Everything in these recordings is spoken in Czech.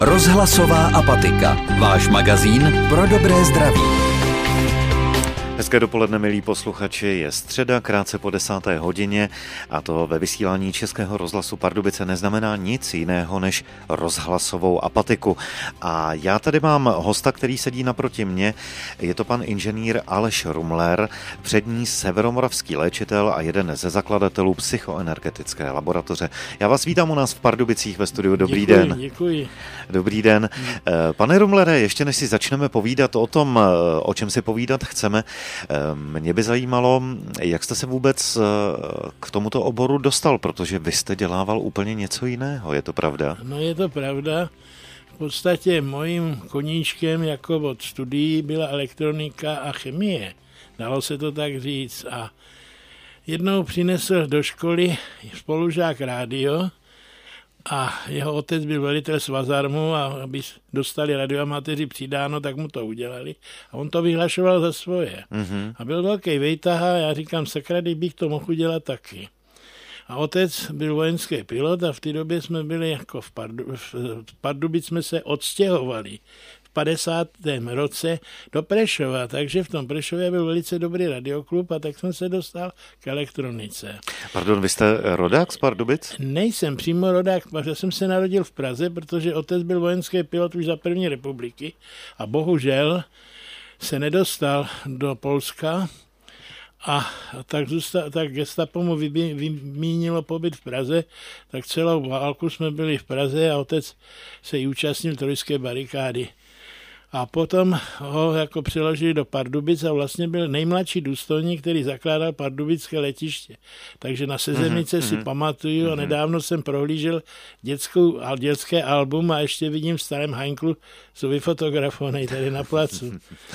Rozhlasová apatika. Váš magazín pro dobré zdraví. Hezké dopoledne, milí posluchači, je středa, krátce po 10. hodině a to ve vysílání Českého rozhlasu Pardubice neznamená nic jiného než rozhlasovou apatiku. A já tady mám hosta, který sedí naproti mně, je to pan inženýr Aleš Rumler, přední severomoravský léčitel a jeden ze zakladatelů psychoenergetické laboratoře. Já vás vítám u nás v Pardubicích ve studiu. Dobrý den. Děkuji. Dobrý den. Pane Rumlere, ještě než si začneme povídat o tom, o čem si povídat chceme, mě by zajímalo, jak jste se vůbec k tomuto oboru dostal, protože vy jste dělával úplně něco jiného, je to pravda? No, je to pravda. V podstatě mojím koníčkem jako od studií byla elektronika a chemie. Dalo se to tak říct. A jednou přinesl do školy spolužák rádio a jeho otec byl velitel svazarmu a aby dostali radioamatéři přidáno, tak mu to udělali. A on to vyhlašoval za svoje. Mm-hmm. A byl velký vejtaha a já říkám, sakra, bych to mohl udělat taky. A otec byl vojenský pilot a v té době jsme byli jako v Pardubic jsme se odstěhovali v 50. roce do Prešova, takže v tom Prešově byl velice dobrý radioklub a tak jsem se dostal k elektronice. Pardon, vy jste rodák z Pardubic? Nejsem přímo rodák, já jsem se narodil v Praze, protože otec byl vojenský pilot už za první republiky a bohužel se nedostal do Polska a tak gestapo mu vymínilo pobyt v Praze, tak celou válku jsme byli v Praze a otec se i účastnil trojské barikády. A potom ho jako přeložili do Pardubic a vlastně byl nejmladší důstojník, který zakládal pardubické letiště. Takže na Sezemice si pamatuju a nedávno jsem prohlížel dětské album a ještě vidím v starém hajnklu, jsou vyfotografovaný tady na placu.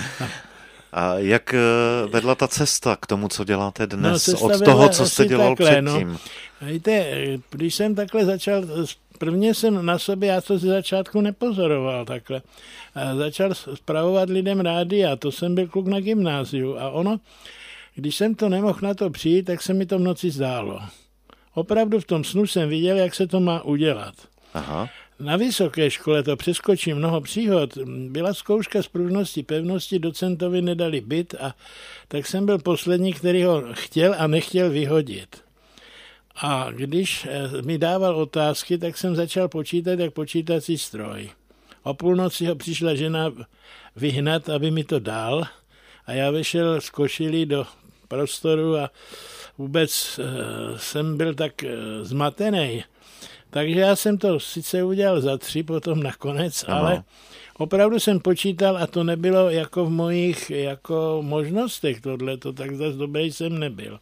A jak vedla ta cesta k tomu, co děláte dnes, od toho, co jste dělal takhle, předtím? No. Víte, když jsem takhle začal, prvně jsem na sobě, já to ze začátku nepozoroval takhle, začal spravovat lidem rádia, to jsem byl kluk na gymnáziu a ono, když jsem to nemohl na to přijít, tak se mi to v noci zdálo. Opravdu v tom snu jsem viděl, jak se to má udělat. Aha. Na vysoké škole to přeskočí mnoho příhod. Byla zkouška z pružnosti pevnosti, docentovi nedali byt a tak jsem byl poslední, který ho chtěl a nechtěl vyhodit. A když mi dával otázky, tak jsem začal počítat jak počítací stroj. O půlnoci ho přišla žena vyhnat, aby mi to dal a já vešel z košilí do prostoru a vůbec jsem byl tak zmatený. Takže já jsem to sice udělal za 3 potom nakonec, ale opravdu jsem počítal a to nebylo jako v mojich jako možnostech tohleto, tak zase dobrý jsem nebyl.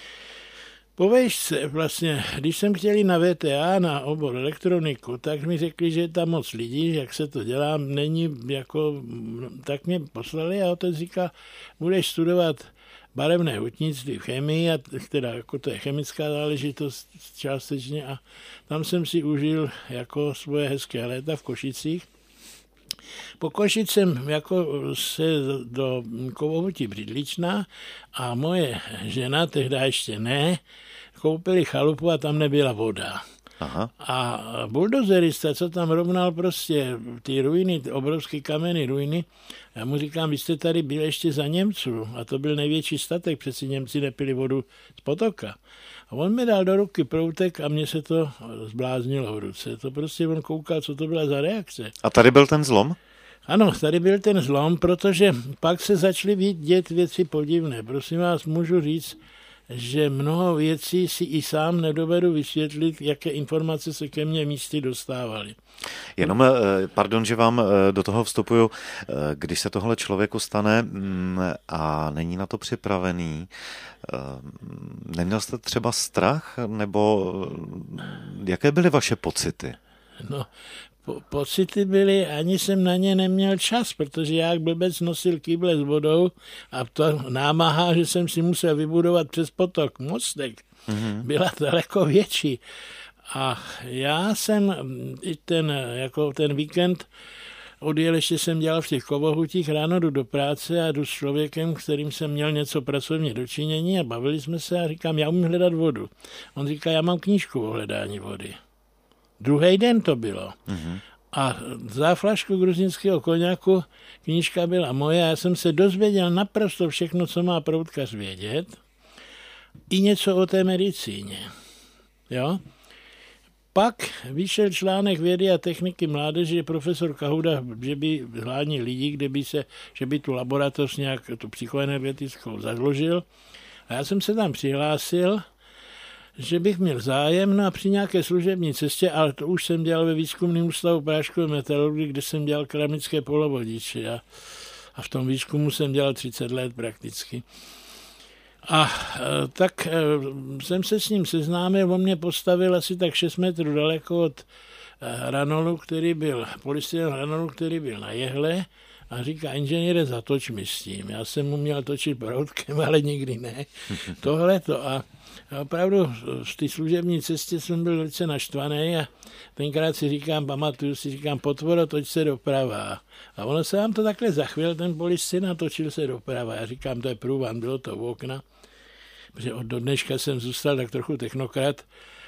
Po vejšce vlastně, když jsem chtěl jít na VTA, na obor elektroniku, tak mi řekli, že je tam moc lidí, jak se to dělá, není jako, tak mě poslali a otec říká, budeš studovat barevné hutnictví v chemii, teda jako to je chemická záležitost částečně a tam jsem si užil jako svoje hezké léta v Košicích. Po Košic jsem jako se do Kovohutí Břidličná a moje žena, tehdy ještě ne, koupili chalupu a tam nebyla voda. Aha. A buldozerista, co tam rovnal prostě ty ruiny, ty obrovské kamenné ruiny, já mu říkám, vy jste tady byl ještě za Němců a to byl největší statek, přeci Němci nepili vodu z potoka. A on mi dal do ruky proutek a mně se to zbláznilo v ruce. To prostě on koukal, co to byla za reakce. A tady byl ten zlom? Ano, tady byl ten zlom, protože pak se začaly dět věci podivné. Prosím vás, můžu říct, že mnoho věcí si i sám nedovedu vysvětlit, jaké informace se ke mně místy dostávaly. Jenom, pardon, že vám do toho vstupuju, když se tohle člověku stane a není na to připravený, neměl jste třeba strach, nebo jaké byly vaše pocity? No, pocity byly, ani jsem na ně neměl čas, protože já jak blbec nosil kýble s vodou a to námaha, že jsem si musel vybudovat přes potok mostek, byla daleko větší. A já jsem i ten víkend odjel, ještě jsem dělal v těch Kovohutích, ráno jdu do práce a jdu s člověkem, kterým jsem měl něco pracovně dočinění a bavili jsme se a říkám, já umím hledat vodu. On říká, já mám knížku o hledání vody. Druhý den to bylo. A za flašku gruzinského koněku knížka byla moje. Já jsem se dozvěděl naprosto všechno, co má proutkař vědět. I něco o té medicíně. Jo? Pak vyšel článek Vědy a techniky mládeže, profesor Kahuda, že by hlavní lidi, že by tu laboratoř nějak tu psychoenergetickou založil. A já jsem se tam přihlásil, že bych měl zájem, no a při nějaké služební cestě, ale to už jsem dělal ve výzkumném ústavu práškové metalurgie, kde jsem dělal keramické polovodiče a v tom výzkumu jsem dělal 30 let prakticky. A tak jsem se s ním seznámil, on mě postavil asi tak 6 metrů daleko od ranolu, polystyren ranolu, který byl na jehle a říká, inženýre, zatoč mi s tím. Já jsem mu měl točit proutkem, ale nikdy ne. Tohleto a opravdu v té služební cestě jsem byl velice naštvaný a tenkrát pamatuju si, potvoro, toč se doprava. A ono se vám to takhle zachvěl, ten polystyren, a točil se doprava. Já říkám, to je průvan, bylo to v okna, protože do dneška jsem zůstal tak trochu technokrat.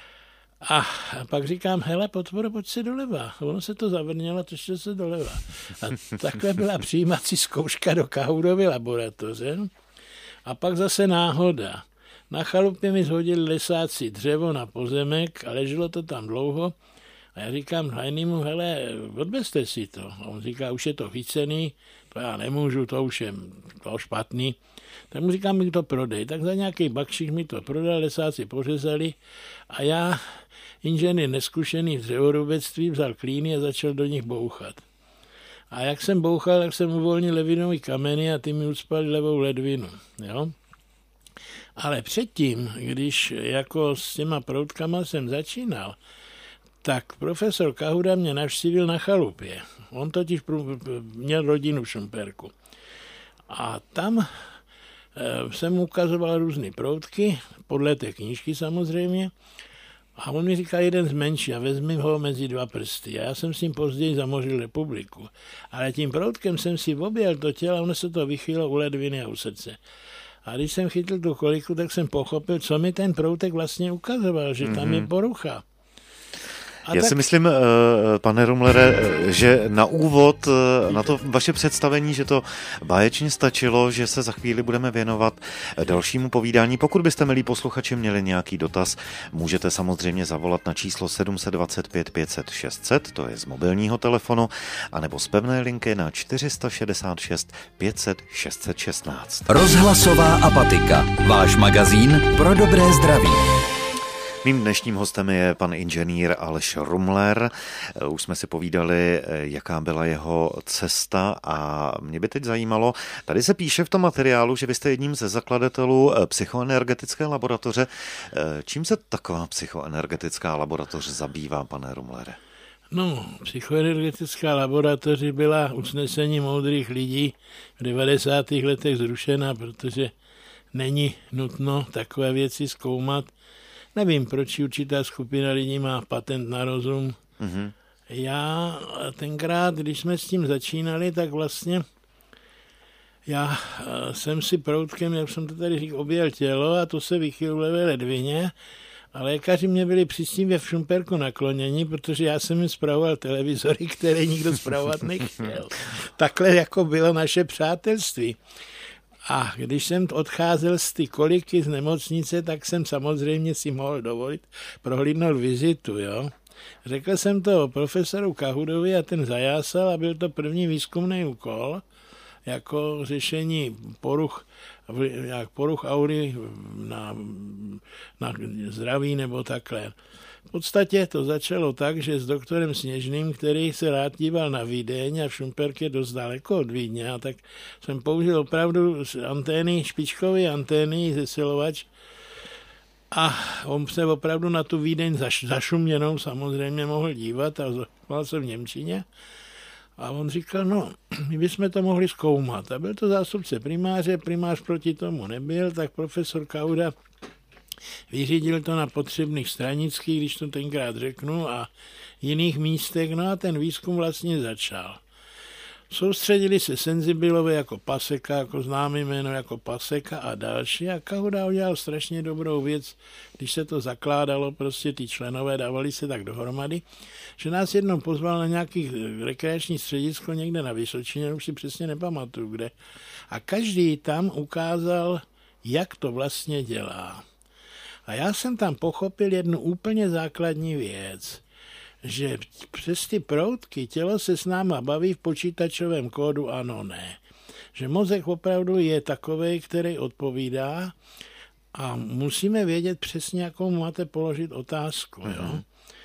A pak říkám, hele, potvoro, pojď se doleva. Ono se to zavrnělo, točil se doleva. A takhle byla přijímací zkouška do Kahudovy laboratoře. A pak zase náhoda. Na chalupě mi zhodili lesáci dřevo na pozemek a leželo to tam dlouho. A já říkám hajnýmu, hele, odvezte si to. A on říká, už je to chycený, to já nemůžu, to už je to špatný. Tak mu říkám, mi to prodej. Tak za nějaký bakšík mi to prodal, lesáci pořezali a já, inženýr neskušený v dřevorubectví, vzal klíny a začal do nich bouchat. A jak jsem bouchal, tak jsem uvolnil levinový kameny a ty mi ucpaly levou ledvinu. Jo? Ale předtím, když jako s těma proutkama jsem začínal, tak profesor Kahuda mě navštívil na chalupě. On totiž měl rodinu v Šumperku. A tam jsem mu ukazoval různé proutky, podle té knížky samozřejmě, a on mi říkal jeden z menší a vezmi ho mezi 2 prsty. A já jsem s ním později zamořil republiku. Ale tím proutkem jsem si objel to tělo a ono se to vychýlo u ledviny a u srdce. A když jsem chytl tu koliku, tak jsem pochopil, co mi ten proutek vlastně ukazoval, že tam je porucha. Já si myslím, pane Rumlere, že na úvod, na to vaše představení, že to báječně stačilo, že se za chvíli budeme věnovat dalšímu povídání. Pokud byste, milí posluchači, měli nějaký dotaz, můžete samozřejmě zavolat na číslo 725 500 600, to je z mobilního telefonu, anebo z pevné linky na 466 500 616. Rozhlasová apatika, váš magazín pro dobré zdraví. Mým dnešním hostem je pan inženýr Aleš Rumler. Už jsme si povídali, jaká byla jeho cesta a mě by teď zajímalo, tady se píše v tom materiálu, že vy jste jedním ze zakladatelů psychoenergetické laboratoře. Čím se taková psychoenergetická laboratoř zabývá, pane Rumlere? No, psychoenergetická laboratoř byla usnesení moudrých lidí v 90. letech zrušena, protože není nutno takové věci zkoumat. Nevím, proč určitá skupina lidí má patent na rozum. Mm-hmm. Já tenkrát, když jsme s tím začínali, tak vlastně já jsem si proutkem, jak jsem to tady říkal, objel tělo a to se vychýlilo v levé ledvině. A lékaři mě byli přístivě v Šumperku nakloněni, protože já jsem jim spravoval televizory, které nikdo spravovat nechtěl. Takhle jako bylo naše přátelství. A když jsem odcházel z ty koliky z nemocnice, tak jsem samozřejmě si mohl dovolit prohlídnout vizitu. Jo? Řekl jsem to profesoru Kahudovi a ten zajásal a byl to první výzkumný úkol jako řešení poruch aury na zdraví nebo takhle. V podstatě to začalo tak, že s doktorem Sněžným, který se rád díval na Vídeň a v Šumperku je dost daleko od Vídně, a tak jsem použil opravdu antény, špičkové antény, zesilovač a on se opravdu na tu Vídeň zašuměnou samozřejmě mohl dívat a mal se v němčině. A on říkal, no, my bychom to mohli zkoumat. A byl to zástupce primáře, primář proti tomu nebyl, tak profesor Kahuda vyřídil to na potřebných stranických, když to tenkrát řeknu, a jiných místech, no a ten výzkum vlastně začal. Soustředili se Senzibilovi jako Paseka, jako známý jméno jako Paseka a další a Kahuda udělal strašně dobrou věc, když se to zakládalo, prostě ty členové dávali se tak dohromady, že nás jednou pozval na nějaký rekreační středisko někde na Vysočině, už si přesně nepamatuju kde, a každý tam ukázal, jak to vlastně dělá. A já jsem tam pochopil jednu úplně základní věc, že přes ty proutky tělo se s náma baví v počítačovém kódu ano, ne. Že mozek opravdu je takovej, který odpovídá a musíme vědět přesně, jakou máte položit otázku. Jo?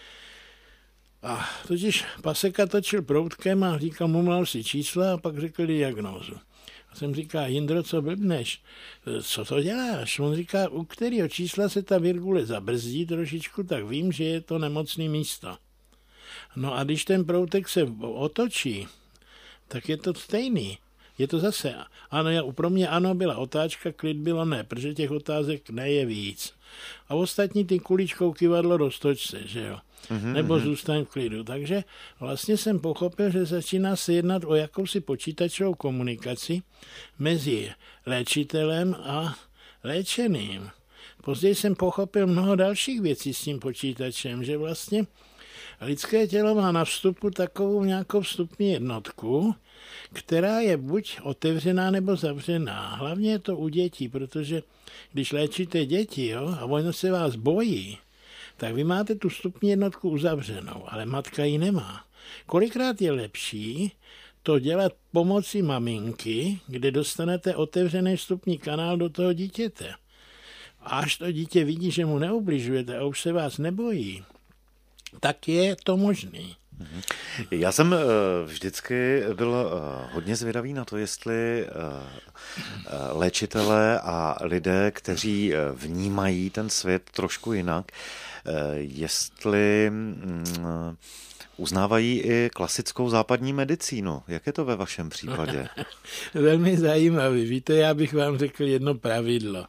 A totiž Paseka točil proutkem a říkal, mumlal si čísla a pak řekl diagnózu. A jsem říká, Jindro, co blbneš? Co to děláš? On říká, u kterého čísla se ta virgule zabrzdí trošičku, tak vím, že je to nemocný místo. No a když ten proutek se otočí, tak je to stejný. Je to zase, ano, pro mě ano byla otáčka, klid bylo ne, protože těch otázek ne je víc. A ostatní ty kuličkou kivadlo roztoč se, že jo. Nebo zůstaň v klidu. Takže vlastně jsem pochopil, že začíná se jednat o jakousi počítačovou komunikaci mezi léčitelem a léčeným. Později jsem pochopil mnoho dalších věcí s tím počítačem, že vlastně lidské tělo má na vstupu takovou nějakou vstupní jednotku, která je buď otevřená nebo zavřená. Hlavně je to u dětí, protože když léčíte děti, jo, a ono se vás bojí, tak vy máte tu vstupní jednotku uzavřenou, ale matka ji nemá. Kolikrát je lepší to dělat pomocí maminky, kde dostanete otevřený vstupní kanál do toho dítěte. A až to dítě vidí, že mu neubližujete a už se vás nebojí, tak je to možný. Já jsem vždycky byl hodně zvědavý na to, jestli léčitelé a lidé, kteří vnímají ten svět trošku jinak, jestli uznávají i klasickou západní medicínu. Jak je to ve vašem případě? Velmi zajímavý. Víte, já bych vám řekl jedno pravidlo.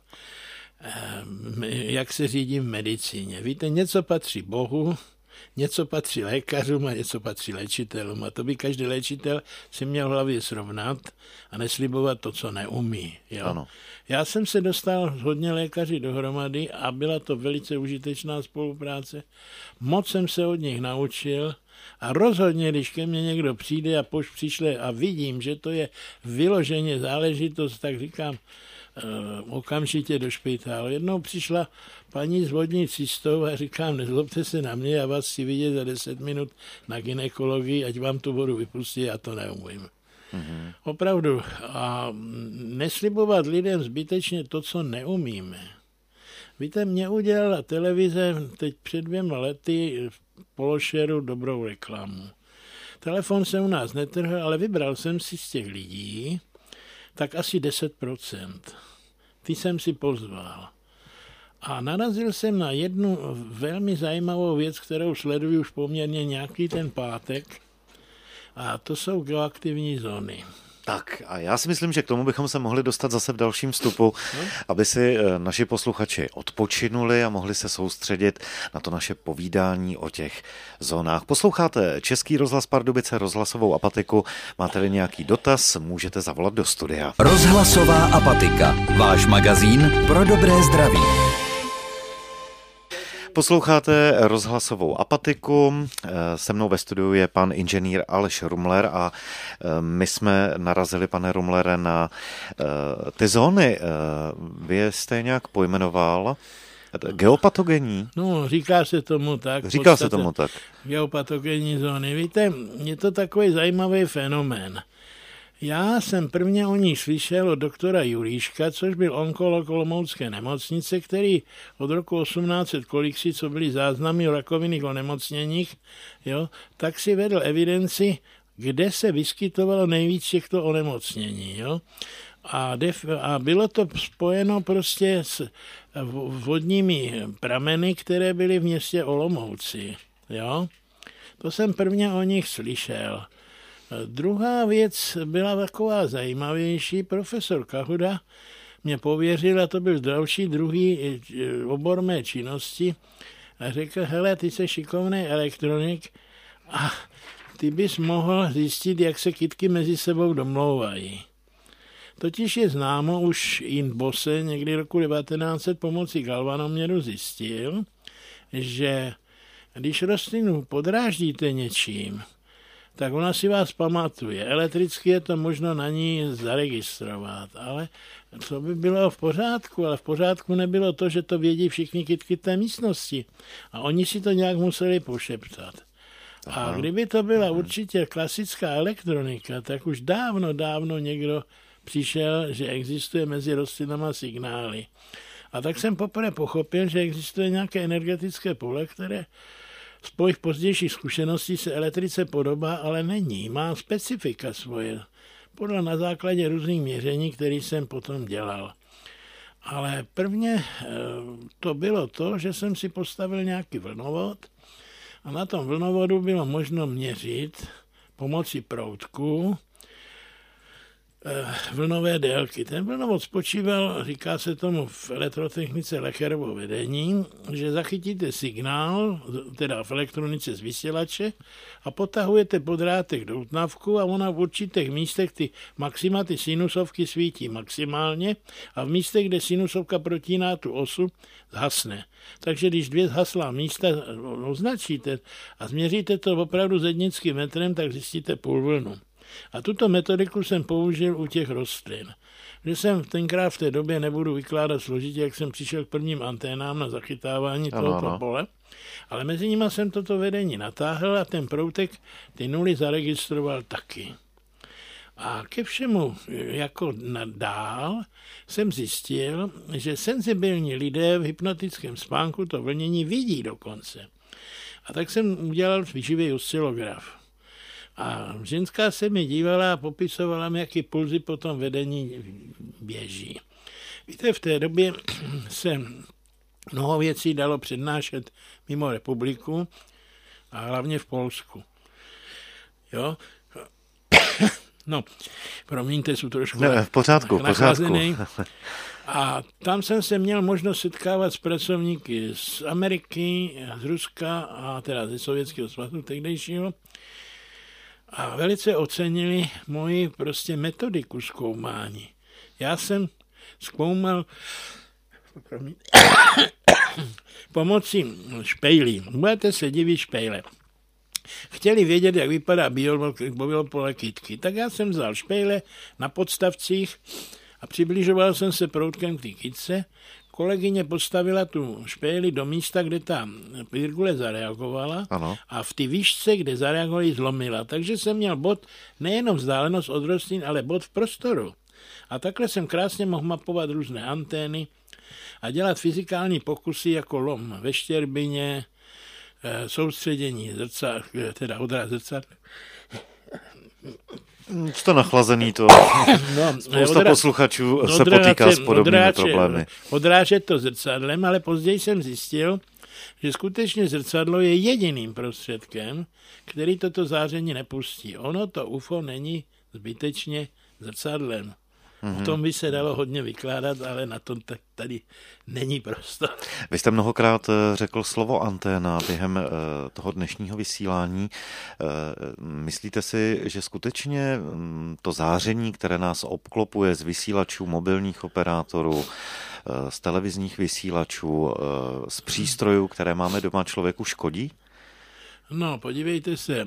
Jak se řídí v medicíně. Víte, něco patří Bohu, něco patří lékařům a něco patří léčitelům. A to by každý léčitel si měl v hlavě srovnat a neslibovat to, co neumí. Jo? Ano. Já jsem se dostal s hodně lékaři dohromady a byla to velice užitečná spolupráce. Moc jsem se od nich naučil a rozhodně, když ke mně někdo přijde a přišle a vidím, že to je vyloženě záležitost, tak říkám, okamžitě do špitálu. Jednou přišla paní s vodní cystou a říkám, nezlobte se na mě, já vás chci vidět za 10 minut na gynekologii, ať vám tu vodu vypustí, já to neumím. Opravdu. A neslibovat lidem zbytečně to, co neumíme. Víte, mě udělala televize teď před 2 lety v pološeru dobrou reklamu. Telefon se u nás netrhl, ale vybral jsem si z těch lidí tak asi 10%. Ty jsem si pozval. A narazil jsem na jednu velmi zajímavou věc, kterou sleduju už poměrně nějaký ten pátek. A to jsou geoaktivní zóny. Tak a já si myslím, že k tomu bychom se mohli dostat zase v dalším vstupu, aby si naši posluchači odpočinuli a mohli se soustředit na to naše povídání o těch zónách. Posloucháte Český rozhlas Pardubice, rozhlasovou apatiku. Máte-li nějaký dotaz, můžete zavolat do studia. Rozhlasová apatika. Váš magazín pro dobré zdraví. Posloucháte rozhlasovou apatiku, se mnou ve studiu je pan inženýr Aleš Rumler a my jsme narazili, pane Rumlere, na ty zóny. Vy jste je nějak pojmenoval? Geopatogenní? No, říká se tomu tak. Říká se tomu tak. Geopatogenní zóny. Víte, je to takový zajímavý fenomén. Já jsem prvně o ní slyšel od doktora Juríška, což byl onkolog Olomoucké nemocnice, který od roku 1800 koliksi, co byly záznamy o rakovinných onemocněních, jo, tak si vedl evidenci, kde se vyskytovalo nejvíc těchto onemocnění. Jo. A bylo to spojeno prostě s vodními prameny, které byly v městě Olomouci. Jo. To jsem prvně o nich slyšel. Druhá věc byla taková zajímavější. Profesor Kahuda mě pověřil, a to byl další druhý obor mé činnosti, a řekl, hele, ty jsi šikovný elektronik a ty bys mohl zjistit, jak se kytky mezi sebou domlouvají. Totiž je známo, už Ian Bosse někdy roku 1900 pomocí galvanoměru zjistil, že když rostlinu podráždíte něčím, tak ona si vás pamatuje. Elektricky je to možno na ní zaregistrovat, ale to by bylo v pořádku, ale v pořádku nebylo to, že to vědí všichni kytky té místnosti. A oni si to nějak museli pošeptat. A kdyby to byla určitě klasická elektronika, tak už dávno někdo přišel, že existuje mezi rostlinama signály. A tak jsem poprvé pochopil, že existuje nějaké energetické pole, které z mojich pozdějších zkušeností se elektrice podobá, ale není. Má specifika svoje. Podle na základě různých měření, které jsem potom dělal. Ale prvně to bylo to, že jsem si postavil nějaký vlnovod a na tom vlnovodu bylo možno měřit pomocí proutku vlnové délky. Ten vlnovod spočíval, říká se tomu v elektrotechnice Lecherovo vedení, že zachytíte signál, teda v elektronice z vysílače a potahujete po drátech do utnavku a ona v určitých místech ty maxima, ty sinusovky svítí maximálně a v místech, kde sinusovka protíná tu osu, zhasne. Takže když dvě zhaslá místa označíte a změříte to opravdu zednickým metrem, tak zjistíte půl vlnu. A tuto metodiku jsem použil u těch rostlin. Že jsem tenkrát v té době, nebudu vykládat složitě, jak jsem přišel k prvním anténám na zachytávání tohoto pole, ale mezi nimi jsem toto vedení natáhl a ten proutek ty nuly zaregistroval taky. A ke všemu jako dál jsem zjistil, že senzibilní lidé v hypnotickém spánku to vlnění vidí dokonce. A tak jsem udělal výživý oscilograf. A ženská se mi dívala a popisovala mi, jaký pulzy po tom vedení běží. Víte, v té době se mnoho věcí dalo přednášet mimo republiku a hlavně v Polsku. Jo? No, promiňte, jsou trošku v pořádku. A tam jsem se měl možnost setkávat s pracovníky z Ameriky, z Ruska a teda ze Sovětského svazu tehdejšího. A velice ocenili moji prostě metodiku zkoumání. Já jsem zkoumal pomocí špejlí. Budete se divit špejle. Chtěli vědět, jak vypadá biopole kytky. Tak já jsem vzal špejle na podstavcích a přibližoval jsem se proutkem k té kytce. Kolegyně postavila tu špejli do místa, kde ta virgule zareagovala a v té výšce, kde zareagovali, zlomila. Takže jsem měl bod nejenom vzdálenost od rostlin, ale bod v prostoru. A takhle jsem krásně mohl mapovat různé antény a dělat fyzikální pokusy jako lom ve štěrbině, soustředění teda odraz zrcadla. To nachlazený, to spousta posluchačů se potýká s podobnými problémy. Odrážet to zrcadlem, ale později jsem zjistil, že skutečně zrcadlo je jediným prostředkem, který toto záření nepustí. Ono to UFO není zbytečně zrcadlem. O tom by se dalo hodně vykládat, ale na tom tady není prostor. Vy jste mnohokrát řekl slovo anténa během toho dnešního vysílání. Myslíte si, že skutečně to záření, které nás obklopuje z vysílačů, mobilních operátorů, z televizních vysílačů, z přístrojů, které máme doma, člověku škodí? No, podívejte se,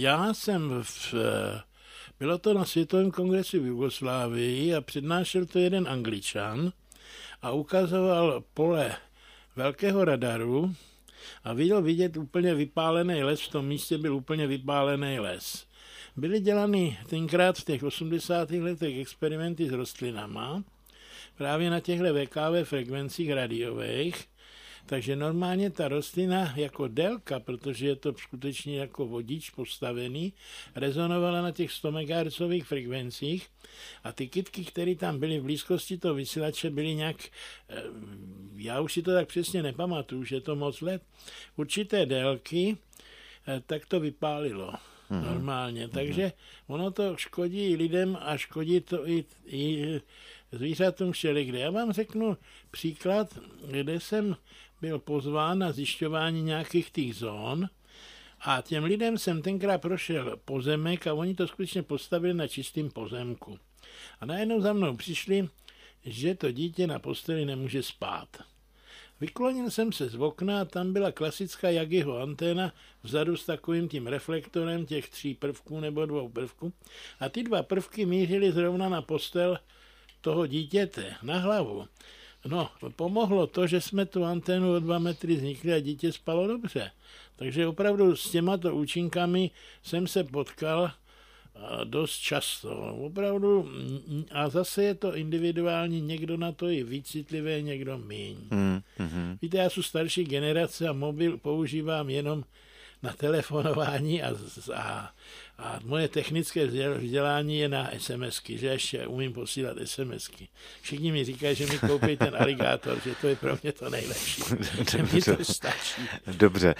bylo to na Světovém kongresu v Jugoslávii a přednášel to jeden Angličan a ukazoval pole velkého radaru a viděl vidět úplně vypálený les, v tom místě byl úplně vypálený les. Byly dělány tenkrát v těch 80. letech experimenty s rostlinama, právě na těchto VKV frekvencích radiových, takže normálně ta rostlina jako délka, protože je to skutečně jako vodič postavený, rezonovala na těch 100 MHz frekvencích a ty kytky, které tam byly v blízkosti toho vysílače, byly nějak, já už si to tak přesně nepamatuju, že je to moc let, určité délky, tak to vypálilo normálně. Takže ono to škodí i lidem a škodí to i zvířatům všelikde. Já vám řeknu příklad, kde jsem byl pozván na zjišťování nějakých těch zón A těm lidem jsem tenkrát prošel pozemek a oni to skutečně postavili na čistým pozemku. A najednou za mnou přišli, že to dítě na posteli nemůže spát. Vyklonil jsem se z okna a tam byla klasická Yagiho anténa vzadu s takovým tím reflektorem těch 3 prvků nebo 2 prvků. A ty 2 prvky mířily zrovna na postel toho dítěte, na hlavu. No, pomohlo to, že jsme tu anténu o 2 metry znikli a dítě spalo dobře. Takže opravdu s těmato účinkami jsem se potkal dost často. Opravdu, a zase je to individuální, někdo na to je víc citlivý, někdo míň. Víte, já jsem starší generace a mobil používám jenom na telefonování a moje technické vzdělání je na SMSky, že ještě umím posílat SMSky. Všichni mi říkají, že mi koupí ten aligátor, že to je pro mě to nejlepší. Že mi to stačí. Dobře,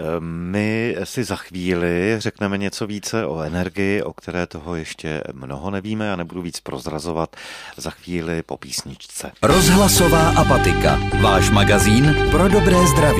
my si za chvíli řekneme něco více o energii, o které toho ještě mnoho nevíme a nebudu víc prozrazovat za chvíli po písničce. Rozhlasová apatika. Váš magazín pro dobré zdraví.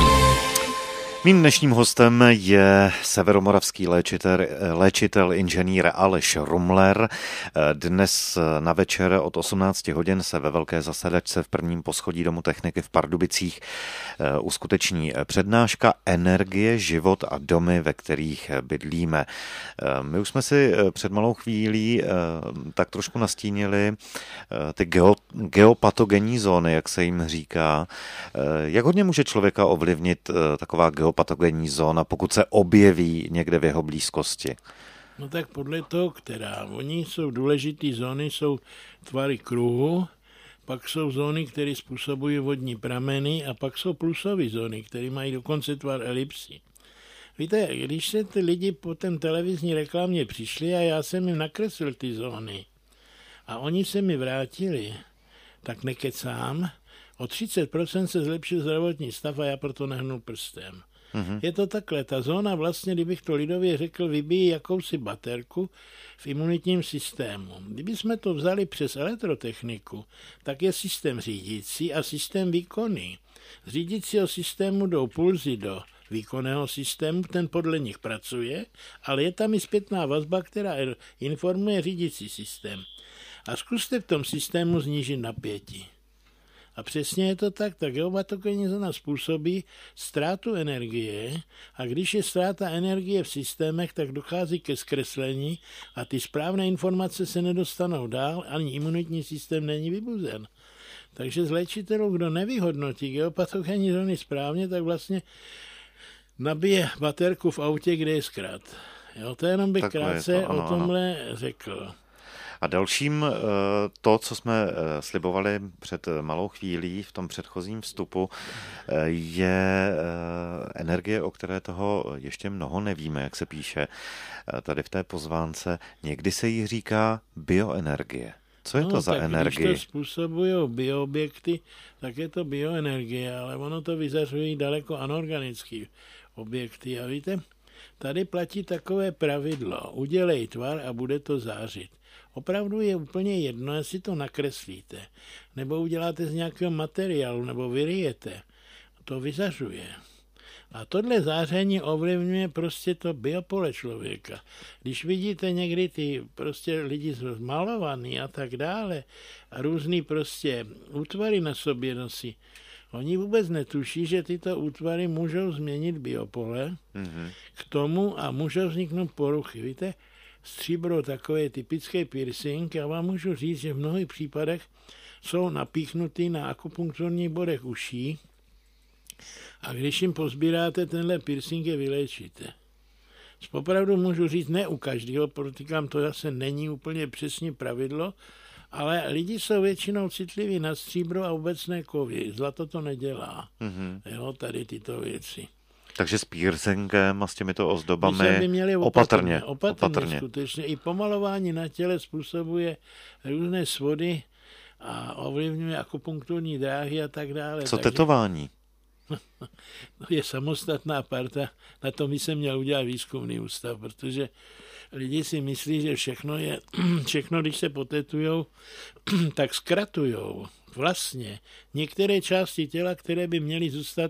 Mým dnešním hostem je severomoravský léčitel inženýr Aleš Rumler. Dnes na večer od 18 hodin se ve velké zasedačce v prvním poschodí Domu techniky v Pardubicích uskuteční přednáška Energie, život a domy, ve kterých bydlíme. My už jsme si před malou chvílí tak trošku nastínili ty geopatogenní zóny, jak se jim říká. Jak hodně může člověka ovlivnit taková geopatogenní zóna, pokud se objeví někde v jeho blízkosti? No tak podle toho, která. Oni jsou důležitý zóny, jsou tvary kruhu, pak jsou zóny, které způsobují vodní prameny a pak jsou plusové zóny, které mají dokonce tvar elipsy. Víte, když se ty lidi po té televizní reklamě přišli a já jsem jim nakreslil ty zóny a oni se mi vrátili, tak nekecám, o 30% se zlepšil zdravotní stav a já proto nehnul prstem. Je to takhle, ta zóna vlastně, kdybych to lidově řekl, vybíjí jakousi baterku v imunitním systému. Kdybychom to vzali přes elektrotechniku, tak je systém řídící a systém výkonný. Z řídícího systému jdou pulzy do výkonného systému, ten podle nich pracuje, ale je tam i zpětná vazba, která informuje řídící systém. A zkuste v tom systému snížit napětí. A přesně je to tak, ta geopatogenní zóna způsobí ztrátu energie a když je ztráta energie v systémech, tak dochází ke zkreslení a ty správné informace se nedostanou dál, ani imunitní systém není vybuzen. Takže z léčitelů, kdo nevyhodnotí geopatogenní zóny správně, tak vlastně nabije baterku v autě, kde je zkrat. Jo, to jenom bych krátce o tomhle řekl. A dalším to, co jsme slibovali před malou chvílí v tom předchozím vstupu, je energie, o které toho ještě mnoho nevíme, jak se píše tady v té pozvánce. Někdy se jí říká bioenergie. Co je to za energii? Když to způsobují bioobjekty, tak je to bioenergie, ale ono to vyzařují daleko anorganické objekty. A víte, tady platí takové pravidlo. Udělej tvar a bude to zářit. Opravdu je úplně jedno, jestli to nakreslíte, nebo uděláte z nějakého materiálu, nebo vyryjete. To vyzařuje. A tohle záření ovlivňuje prostě to biopole člověka. Když vidíte někdy ty prostě lidi zmalovaný a tak dále, a různý prostě útvary na sobě nosí, oni vůbec netuší, že tyto útvary můžou změnit biopole k tomu a můžou vzniknout poruchy. Víte, stříbro, takový typický piercing, já vám můžu říct, že v mnohých případech jsou napíchnutý na akupunkturních bodech uší a když jim pozbíráte tenhle piercing, je vyléčíte. Opravdu můžu říct, ne u každého, protože to zase není úplně přesně pravidlo, ale lidi jsou většinou citliví na stříbro a obecné kovy. Zlato to nedělá. Jo, tady tyto věci. Takže s piercingem a s těmito ozdobami opatrně. Skutečně. I pomalování na těle způsobuje různé svody a ovlivňuje akupunkturní dráhy a tak dále. Co tetování? No, je samostatná parta, na tom by se měl udělat výzkumný ústav, protože lidi si myslí, že všechno, když se potetujou, tak zkratujou vlastně některé části těla, které by měly zůstat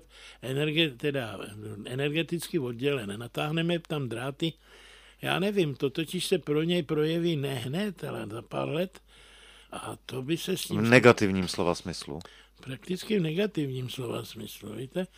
energeticky oddělené. Natáhneme tam dráty, já nevím, to totiž se pro něj projeví ne hned, ale za pár let. A to by se s tím... V negativním slova smyslu. Prakticky v negativním slova smyslu, víte.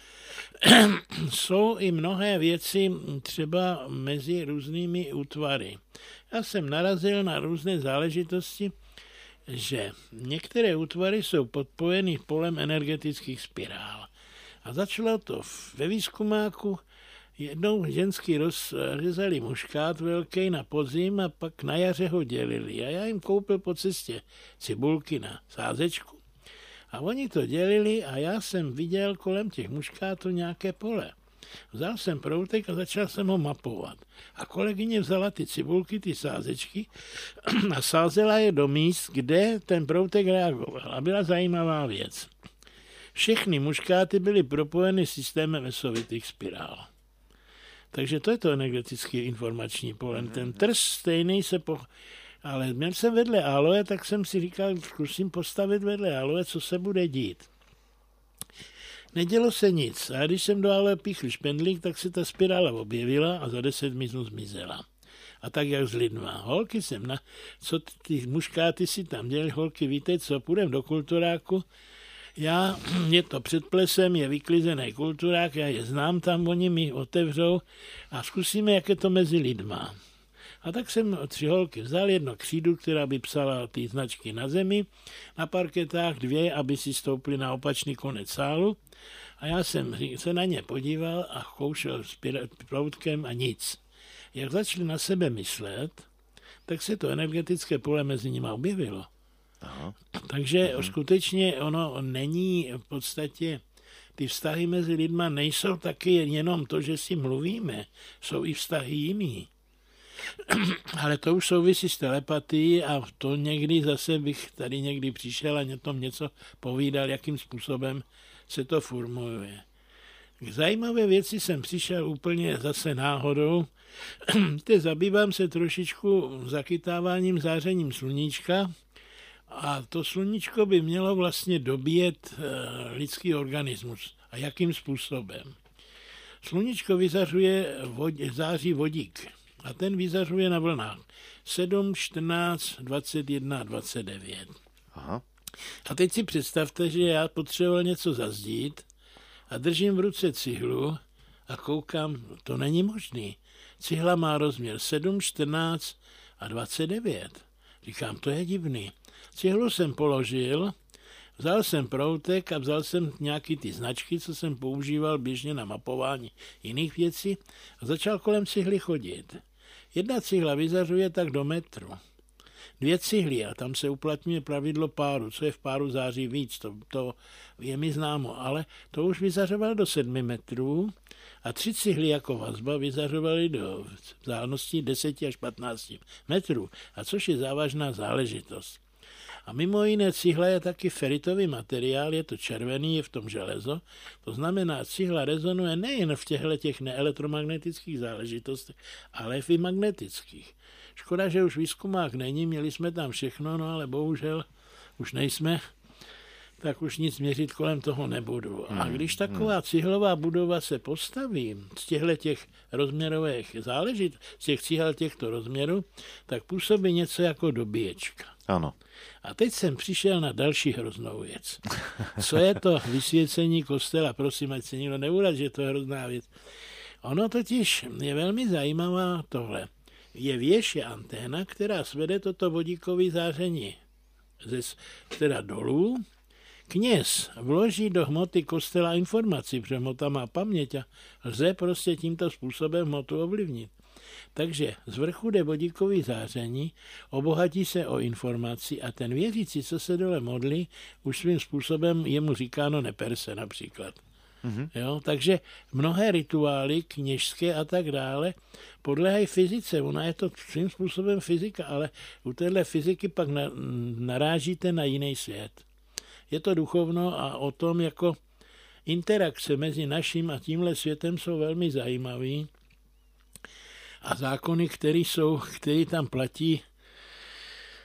Jsou i mnohé věci třeba mezi různými útvary. Já jsem narazil na různé záležitosti, že některé útvary jsou podpojeny polem energetických spirál. A začalo to ve výzkumáku. Jednou ženský rozřezali muškát velký na podzim a pak na jaře ho dělili. A já jim koupil po cestě cibulky na sázečku. A oni to dělili a já jsem viděl kolem těch muškátů nějaké pole. Vzal jsem proutek a začal jsem ho mapovat. A kolegyně vzala ty cibulky, ty sázečky a sázela je do míst, kde ten proutek reagoval. A byla zajímavá věc. Všechny muškáty byly propojeny systémem esovitých spirál. Takže to je to energetický informační pole. Ten trst stejný ale měl jsem vedle aloe, tak jsem si říkal, zkusím postavit vedle aloe, co se bude dít. Nedělo se nic. A když jsem do aloe píchl špendlík, tak se ta spirála objevila a za 10 minut zmizela. A tak jak s lidma. Holky co ty muškáty si tam dělali, holky, víte co, půjdem do kulturáku, je to před plesem, je vyklizený kulturák, já je znám tam, oni mi otevřou a zkusíme, jak je to mezi lidma. A tak jsem 3 holky vzal, jedno křídu, která by psala ty značky na zemi, na parketách 2, aby si stoupli na opačný konec sálu. A já jsem se na ně podíval a koušel s proutkem a nic. Jak začali na sebe myslet, tak se to energetické pole mezi nimi objevilo. Aha. Takže skutečně ono není v podstatě, ty vztahy mezi lidma nejsou taky jenom to, že si mluvíme, jsou i vztahy jiný. Ale to už souvisí s telepatií a to někdy zase bych tady někdy přišel a tom něco povídal, jakým způsobem se to formuje. K zajímavé věci jsem přišel úplně zase náhodou. Zabývám se trošičku zachytáváním zářením sluníčka a to sluníčko by mělo vlastně dobíjet lidský organismus. A jakým způsobem? Sluníčko vyzařuje září vodík. A ten vyzařuje na vlnách 7, 14, 21 a 29. Aha. A teď si představte, že já potřeboval něco zazdít a držím v ruce cihlu a koukám, to není možný. Cihla má rozměr 7, 14 a 29. Říkám, to je divný. Cihlu jsem položil, vzal jsem proutek a vzal jsem nějaký ty značky, co jsem používal běžně na mapování jiných věcí a začal kolem cihly chodit. 1 cihla vyzařuje tak do metru. 2 cihly a tam se uplatňuje pravidlo páru, co je v páru září víc, to je mi známo, ale to už vyzařoval do 7 metrů a 3 cihly jako vazba vyzařovaly do vzdálenosti 10 až 15 metrů, a což je závažná záležitost. A mimo jiné cihla je taky feritový materiál, je to červený, je v tom železo. To znamená, cihla rezonuje nejen v těch neelektromagnetických záležitostech, ale i magnetických. Škoda, že už výzkumák není, měli jsme tam všechno, no ale bohužel už nejsme, tak už nic měřit kolem toho nebudu. A když taková cihlová budova se postaví z těch rozměrových záležitostí, z těch cihel těchto rozměrů, tak působí něco jako dobíječka. Ano. A teď jsem přišel na další hroznou věc. Co je to vysvěcení kostela? Prosím, ať se nikdo neuradí, že to je hrozná věc. Ono totiž je velmi zajímavá tohle. Je věž, je anténa, která svede toto vodíkové záření teda dolů. Kněz vloží do hmoty kostela informaci, protože hmota má paměť a lze prostě tímto způsobem hmotu ovlivnit. Takže z vrchu jde vodíkový záření, obohatí se o informaci a ten věřící, co se dole modlí, už svým způsobem je mu říkáno neper se například. Jo, takže mnohé rituály kněžské a tak dále podléhají fyzice. Ona je to svým způsobem fyzika, ale u téhle fyziky pak narážíte na jiný svět. Je to duchovno a o tom jako interakce mezi naším a tímhle světem jsou velmi zajímavý. A zákony, které tam platí,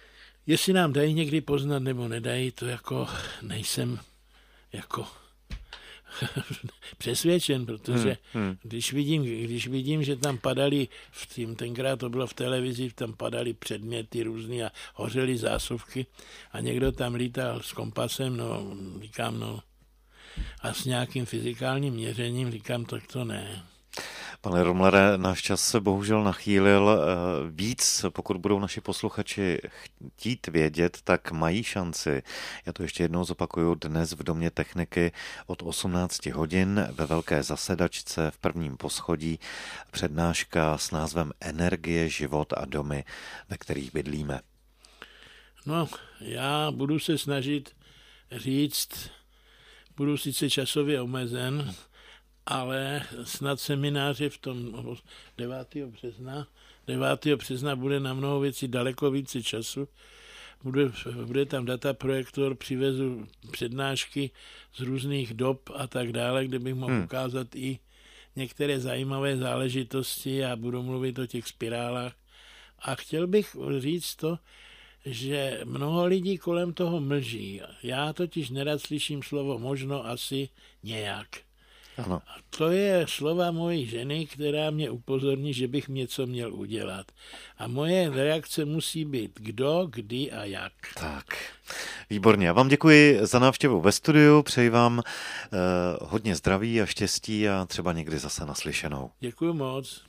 Jestli nám dají někdy poznat nebo nedají, to jako nejsem jako přesvědčen, protože když vidím, že tam padaly, tenkrát to bylo v televizi, tam padaly předměty různý a hořely zásuvky a někdo tam lítal s kompasem, no říkám, no a s nějakým fyzikálním měřením, říkám, to ne. Pane Romlere, náš čas se bohužel nachýlil. Víc, pokud budou naši posluchači chtít vědět, tak mají šanci. Já to ještě jednou zopakuju, dnes v Domě techniky od 18 hodin ve velké zasedačce v prvním poschodí přednáška s názvem Energie, život a domy, ve kterých bydlíme. No, já budu se snažit říct, budu sice časově omezen, ale snad semináře v tom 9. března bude na mnoho věcí daleko více času. Bude tam dataprojektor, přivezu přednášky z různých dob a tak dále, kde bych mohl ukázat i některé zajímavé záležitosti a budu mluvit o těch spirálách. A chtěl bych říct to, že mnoho lidí kolem toho mlží. Já totiž nerad slyším slovo možno, asi, nějak. Ano. A to je slova mojí ženy, která mě upozorní, že bych něco měl udělat. A moje reakce musí být kdo, kdy a jak. Tak, výborně. Já vám děkuji za návštěvu ve studiu, přeji vám hodně zdraví a štěstí a třeba někdy zase naslyšenou. Děkuji moc.